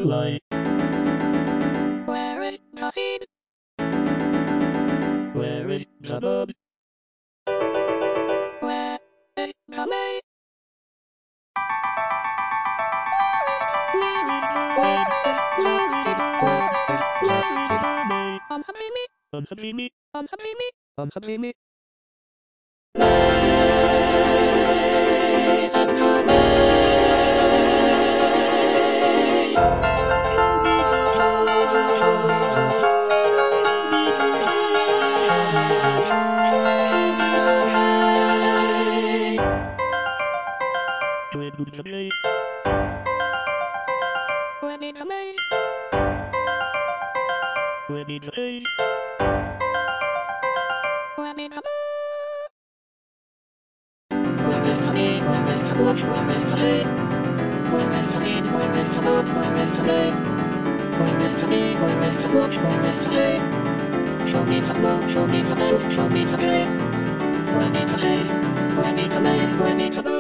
lie. Where is the seed? Where is the bud? Where is the May? Answer me. Answer me. Where is the bee? Where is the bush? Where is the hay? Where is the seed? Where is the bud? Where is the May? Where is the bee? Where is the bush? Where is the hay? Show me the snow, show me the mountains, show me the hay. Where need the lace? Where need the lace? Where need the